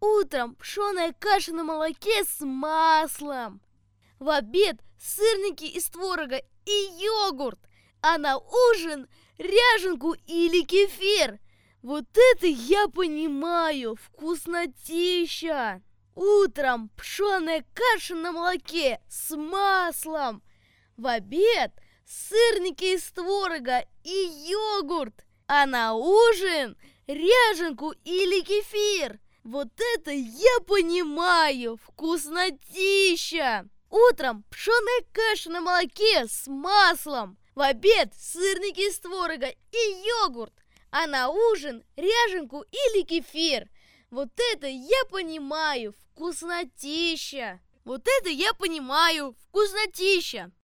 Утром пшеная каша на молоке с маслом. В обед сырники из творога и йогурт. А на ужин ряженку или кефир. Вот это я понимаю, вкуснотища! Утром пшеная каша на молоке с маслом. В обед сырники из творога и йогурт. А на ужин ряженку или кефир. Вот это я понимаю, вкуснотища! Утром пшеная каша на молоке с маслом. В обед сырники из творога и йогурт. А на ужин ряженку или кефир. Вот это я понимаю, вкуснотища! Вот это я понимаю, вкуснотища!